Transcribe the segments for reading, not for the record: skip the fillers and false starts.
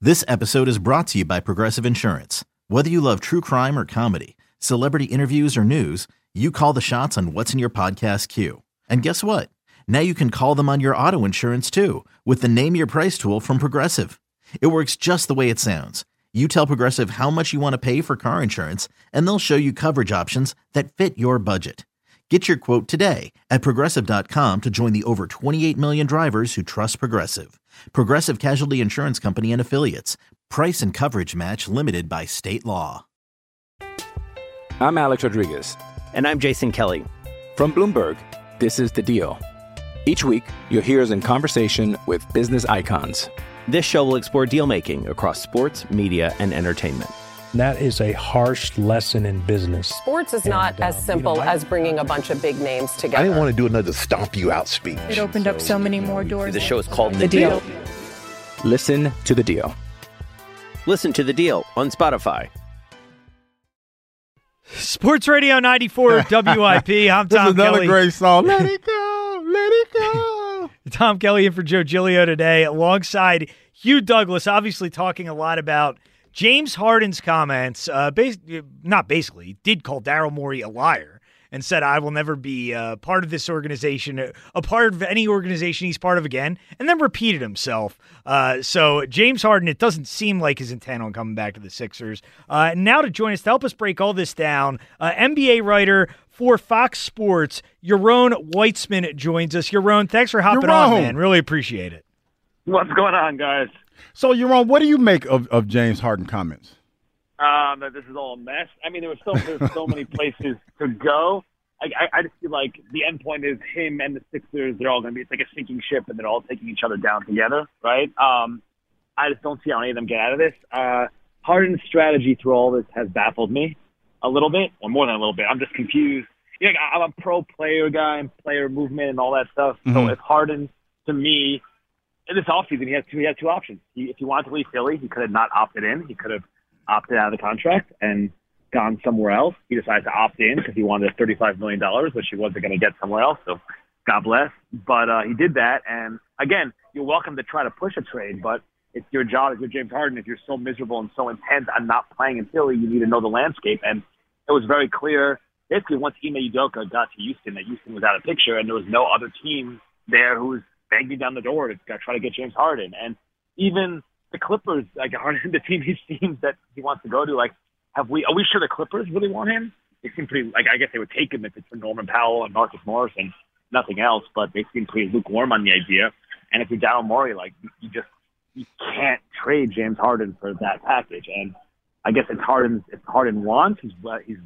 This episode is brought to you by Progressive Insurance. Whether you love true crime or comedy, celebrity interviews or news, you call the shots on what's in your podcast queue. And guess what? Now you can call them on your auto insurance too with the Name Your Price tool from Progressive. It works just the way it sounds. You tell Progressive how much you want to pay for car insurance, and they'll show you coverage options that fit your budget. Get your quote today at Progressive.com to join the over 28 million drivers who trust Progressive. Progressive Casualty Insurance Company and Affiliates. Price and coverage match limited by state law. I'm Alex Rodriguez. And I'm Jason Kelly. From Bloomberg, this is The Deal. Each week, you'll hear us in conversation with business icons. This show will explore deal-making across sports, media, and entertainment. That is a harsh lesson in business. Sports is not as simple as bringing a bunch of big names together. I didn't want to do another stomp you out speech. It opened up so many more doors. The show is called The Deal. Listen to The Deal. Listen to The Deal on Spotify. Sports Radio 94 WIP. I'm Tom Kelly. This is another great song. Let it go. Let it go. Tom Kelly in for Joe Giglio today alongside Hugh Douglas, obviously talking a lot about James Harden's comments, did call Daryl Morey a liar and said, I will never be part of this organization, a part of any organization he's part of again, and then repeated himself. So James Harden, it doesn't seem like his intent on coming back to the Sixers. Now to join us, to help us break all this down, NBA writer for Fox Sports, Yaron Weitzman joins us. Yaron, thanks for hopping on, man. Really appreciate it. What's going on, guys? So, Yaron, what do you make of James Harden comments? That this is all a mess. I mean, there's so many places to go. I just feel like the end point is him and the Sixers. They're all going to be, it's like a sinking ship, and they're all taking each other down together, right? I just don't see how any of them get out of this. Harden's strategy through all this has baffled me a little bit, or more than a little bit. I'm just confused. You know, I'm a pro-player guy and player movement and all that stuff. Mm-hmm. So if Harden, to me, in this offseason, he had two options. If he wanted to leave Philly, he could have not opted in. He could have opted out of the contract and gone somewhere else. He decided to opt in because he wanted $35 million, which he wasn't going to get somewhere else. So God bless. But he did that. And again, you're welcome to try to push a trade, but it's your job as you're James Harden. If you're so miserable and so intent on not playing in Philly, you need to know the landscape. And it was very clear, basically, once Ime Udoka got to Houston, that Houston was out of picture, and there was no other team there who was banging down the door to try to get James Harden. And even the Clippers, like Harden, the team he seems that he wants to go to, like, are we sure the Clippers really want him? They seem pretty, like, I guess they would take him if it's for Norman Powell and Marcus Morris and nothing else, but they seem pretty lukewarm on the idea. And if you're Daryl Morey, like, you can't trade James Harden for that package. And I guess if Harden wants, he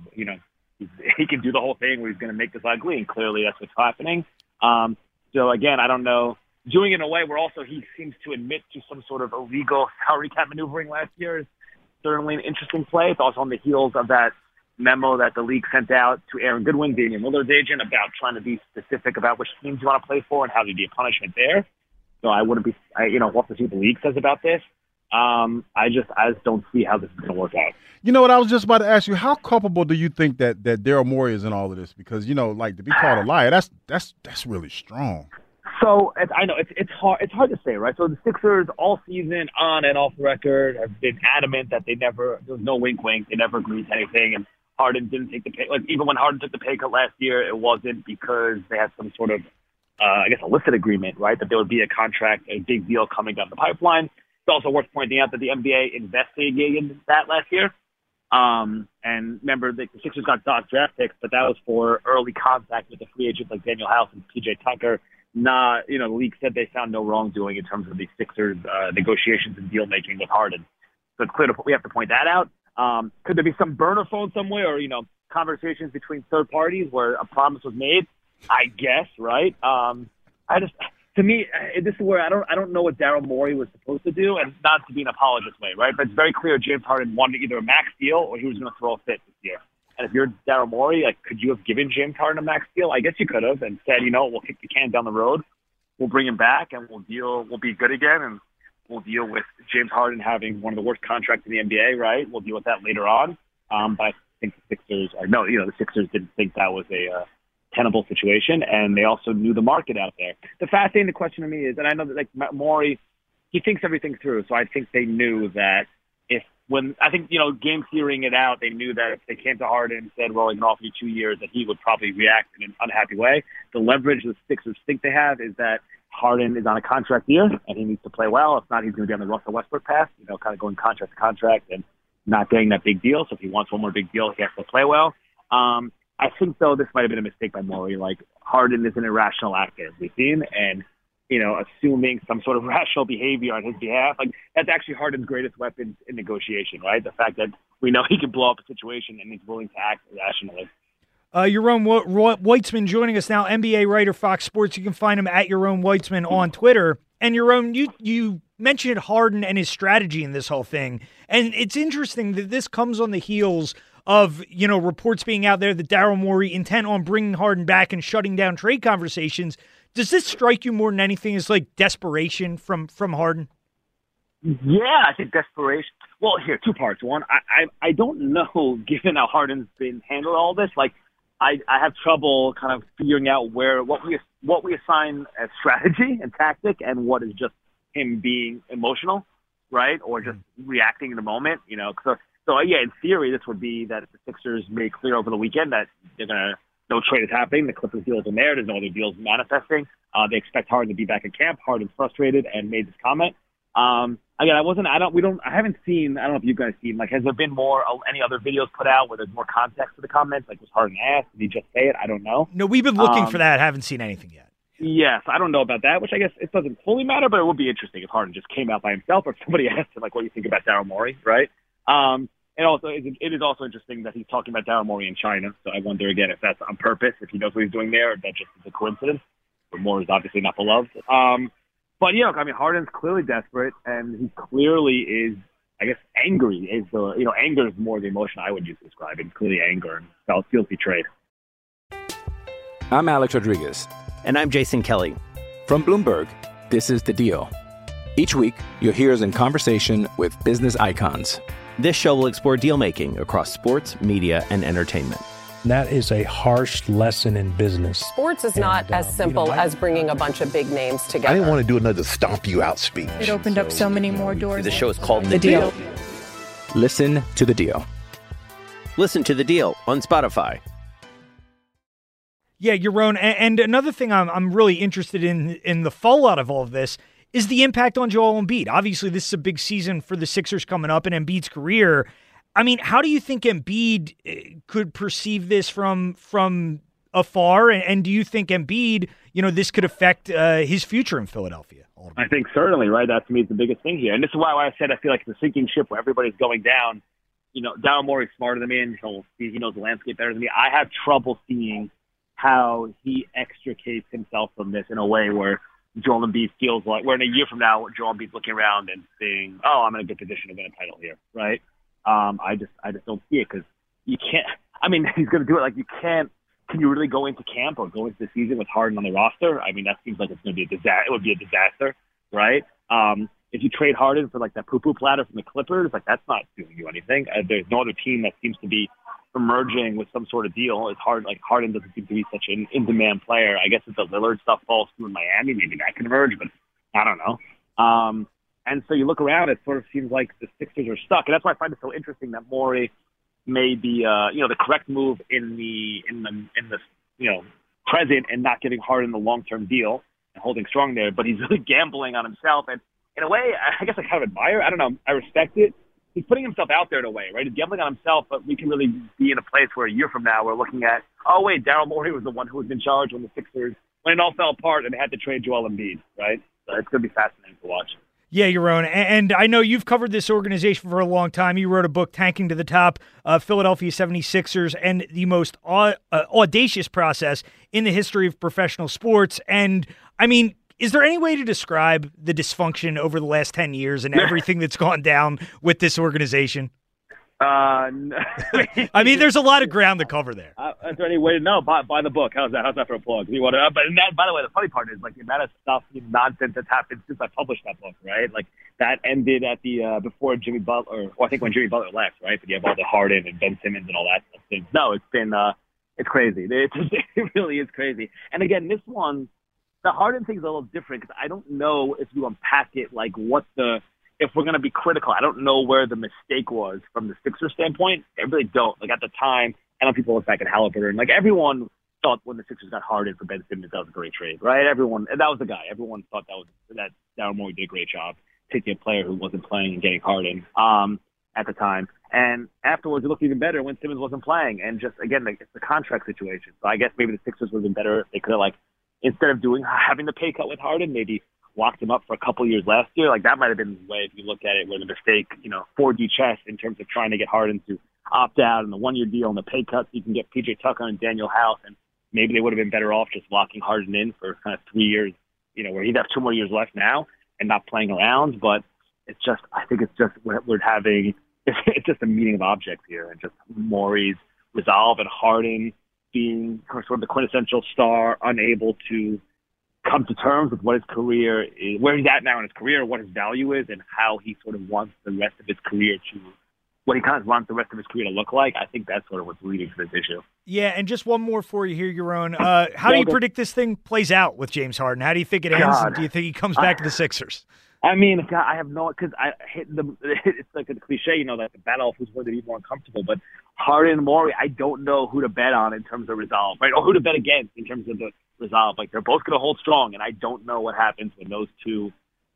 can do the whole thing where he's going to make this ugly, and clearly that's what's happening. So again, I don't know. Doing it in a way where also he seems to admit to some sort of illegal salary cap maneuvering last year is certainly an interesting play. It's also on the heels of that memo that the league sent out to Aaron Goodwin, Damian Lillard's agent, about trying to be specific about which teams you want to play for and how there'd be a punishment there. So we'll have to see what the league says about this. I just don't see how this is going to work out. You know what? I was just about to ask you, how culpable do you think that Daryl Morey is in all of this? Because, like, to be called a liar, that's really strong. So I know it's hard to say, right? So the Sixers all season, on and off the record, have been adamant that there was no wink, they never agreed to anything, and Harden didn't take the pay. Like, even when Harden took the pay cut last year, it wasn't because they had some sort of illicit agreement, right? That there would be a contract, a big deal coming down the pipeline. It's also worth pointing out that the NBA investigated that last year. And remember, the Sixers got draft picks, but that was for early contact with the free agents like Daniel House and PJ Tucker. The league said they found no wrongdoing in terms of the Sixers' negotiations and deal making with Harden. So it's clear we have to point that out. Could there be some burner phone somewhere, or conversations between third parties where a promise was made? I guess, right? To me, this is where I don't know what Daryl Morey was supposed to do, and not to be an apologist way, right? But it's very clear James Harden wanted either a max deal or he was going to throw a fit this year. And if you're Daryl Morey, like, could you have given James Harden a max deal? I guess you could have, and said, we'll kick the can down the road. We'll bring him back, and we'll be good again, and we'll deal with James Harden having one of the worst contracts in the NBA, right? We'll deal with that later on. But I think the Sixers didn't think that was a tenable situation, and they also knew the market out there. The fascinating question to me is, and I know that, like, Morey, he thinks everything through. So I think they knew that game theorying it out, they knew that if they came to Harden and said, well, I can offer you 2 years, that he would probably react in an unhappy way. The leverage the Sixers think they have is that Harden is on a contract year and he needs to play well. If not, he's going to be on the Russell Westbrook path, kind of going contract to contract and not getting that big deal. So if he wants one more big deal, he has to play well. I think, though, this might have been a mistake by Morey. Like, Harden is an irrational actor, as we've seen, and assuming some sort of rational behavior on his behalf. Like, that's actually Harden's greatest weapon in negotiation, right? The fact that we know he can blow up a situation and he's willing to act rationally. Yaron Weitzman joining us now, NBA writer, Fox Sports. You can find him at Yaron Weitzman on Twitter. And Yaron, you mentioned Harden and his strategy in this whole thing. And it's interesting that this comes on the heels of, reports being out there that Daryl Morey intent on bringing Harden back and shutting down trade conversations. Does this strike you more than anything as like desperation from Harden? Yeah, I think desperation. Well, here, two parts. One, I don't know, given how Harden's been handling all this, like I have trouble kind of figuring out what we assign as strategy and tactic and what is just him being emotional, right? Or just reacting in the moment, So yeah, in theory, this would be that the Sixers made clear over the weekend that no trade is happening. The Clippers deal isn't there. There's no other deals manifesting. They expect Harden to be back in camp. Harden's frustrated and made this comment. Again, I haven't seen, I don't know if you guys seen, like, has there been any other videos put out where there's more context to the comments? Like, was Harden asked? Did he just say it? I don't know. No, we've been looking for that. Haven't seen anything yet. Yes, I don't know about that, which I guess it doesn't fully matter, but it would be interesting if Harden just came out by himself or if somebody asked him, like, what do you think about Daryl Morey, right? And also, it is also interesting that he's talking about Daryl Morey in China. So I wonder, again, if that's on purpose, if he knows what he's doing there, or if that just is a coincidence. But Morey is obviously not beloved. But, Harden's clearly desperate, and he clearly is, I guess, angry. Anger is more the emotion I would use to describe it. Clearly anger and feels betrayed. I'm Alex Rodriguez. And I'm Jason Kelly. From Bloomberg, this is The Deal. Each week, you'll hear us in conversation with business icons. This show will explore deal-making across sports, media, and entertainment. That is a harsh lesson in business. Sports is not as simple as bringing a bunch of big names together. I didn't want to do another stomp you out speech. It opened up so many more doors. The show is called The Deal. Listen to The Deal. Listen to The Deal on Spotify. Yeah, Yaron, and another thing I'm really interested in the fallout of all of this is the impact on Joel Embiid. Obviously, this is a big season for the Sixers coming up in Embiid's career. I mean, how do you think Embiid could perceive this from afar? And do you think Embiid, this could affect his future in Philadelphia? I think certainly, right? That to me is the biggest thing here. And this is why I said I feel like it's a sinking ship where everybody's going down. Daryl Morey's smarter than me, and he knows the landscape better than me. I have trouble seeing how he extricates himself from this in a way where Joel Embiid feels like we're in a year from now, Joel Embiid's looking around and saying, "Oh, I'm in a good position to win a title here," right? I just don't see it because you can't. I mean, he's going to do it. Like you can't. Can you really go into camp or go into the season with Harden on the roster? I mean, that seems like it's going to be a disaster. It would be a disaster, right? If you trade Harden for like that poo-poo platter from the Clippers, like that's not doing you anything. There's no other team that seems to be emerging with some sort of deal. It's hard. Like Harden doesn't seem to be such an in-demand player. I guess if the Lillard stuff falls through in Miami, maybe that can emerge, but I don't know. And so you look around, it sort of seems like the Sixers are stuck, and that's why I find it so interesting that Morey made the correct move in the present and not giving Harden the long-term deal and holding strong there, but he's really gambling on himself. And in a way, I guess I kind of admire. I don't know. I respect it. He's putting himself out there in a way, right? He's gambling on himself, but we can really be in a place where a year from now we're looking at, oh, wait, Daryl Morey was the one who was in charge when the Sixers, when it all fell apart and they had to trade Joel Embiid, right? So it's going to be fascinating to watch. Yeah, Yaron, and I know you've covered this organization for a long time. You wrote a book, Tanking to the Top, Philadelphia 76ers, and the most audacious process in the history of professional sports. And, I mean, is there any way to describe the dysfunction over the last 10 years and everything that's gone down with this organization? I mean, there's a lot of ground to cover there. Is there any way to know? Buy the book. How's that for a plug? You want to? But by the way, the funny part is like the amount of stuff, nonsense that's happened since I published that book, right? Like that ended at the before Jimmy Butler, or I think when Jimmy Butler left, right? But you have all the Harden and Ben Simmons and all that stuff. No, it's been it's crazy. It really is crazy. And again, this one the Harden thing's a little different because I don't know if you unpack it like if we're going to be critical. I don't know where the mistake was from the Sixers standpoint. I really don't. Like at the time, I know people look back at Halliburton. Like everyone thought when the Sixers got Harden for Ben Simmons, that was a great trade, right? That was the guy. Everyone thought that Daryl Morey did a great job taking a player who wasn't playing and getting Harden at the time. And afterwards, it looked even better when Simmons wasn't playing. And just, again, it's the contract situation. So I guess maybe the Sixers would have been better if they could have, instead of having the pay cut with Harden, maybe locked him up for a couple of years last year. That might have been the way, if you look at it, where the mistake, 4D chess in terms of trying to get Harden to opt out and the one-year deal and the pay cuts. You can get PJ Tucker and Daniel House, and maybe they would have been better off just locking Harden in for kind of 3 years, where he'd have 2 more years left now and not playing around. But I think it's just we're having, it's just a meeting of objects here, and just Morey's resolve and Harden being sort of the quintessential star, unable to come to terms with what his career is, where he's at now in his career, what his value is, and how he sort of wants the rest of his career to look like. I think that's sort of what's leading to this issue. Yeah, and just one more for you here, Yaron. How do you predict this thing plays out with James Harden? How do you think it ends? Do you think he comes back to the Sixers? I mean, God, I have no, because it's like a cliche, like the battle of who's going to be more uncomfortable. But Harden and Morey, I don't know who to bet on in terms of resolve, right? Or who to bet against in terms of the resolve. They're both going to hold strong, and I don't know what happens when those two,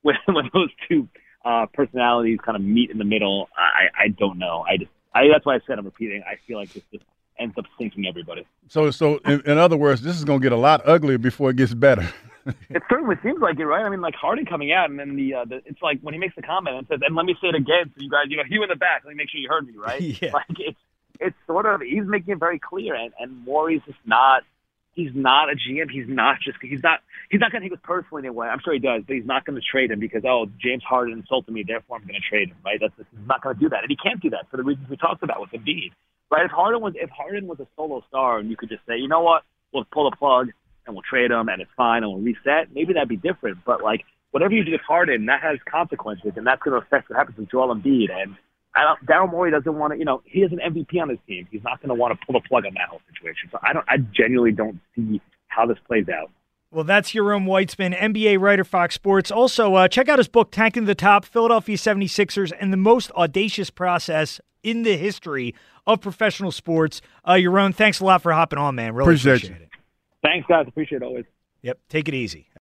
personalities kind of meet in the middle. I don't know. That's why I said I'm repeating. I feel like this just ends up sinking everybody. So in other words, this is going to get a lot uglier before it gets better. It certainly seems like it, right? I mean, Harden coming out, and then it's like when he makes the comment and says, "And let me say it again, so you guys, you in the back, let me make sure you heard me," right? Yeah. It's sort of, he's making it very clear, and Morey's just not. He's not a GM. He's not going to take it personally in a way. I'm sure he does, but he's not going to trade him because, James Harden insulted me, therefore I'm going to trade him, right? He's not going to do that, and he can't do that for the reasons we talked about with Embiid, right? If Harden was a solo star, and you could just say, you know what, we'll pull the plug and we'll trade him, and it's fine, and we'll reset, maybe that'd be different. But whatever you do with Harden, that has consequences, and that's going to affect what happens with Joel Embiid. And Daryl Morey doesn't want to, he has an MVP on his team. He's not going to want to pull the plug on that whole situation. So I genuinely don't see how this plays out. Well, that's Yaron Weitzman, NBA writer, Fox Sports. Also, check out his book, Tanking the Top, Philadelphia 76ers, and the most audacious process in the history of professional sports. Yaron, thanks a lot for hopping on, man. Really appreciate it. Thanks, guys. Appreciate it always. Yep. Take it easy.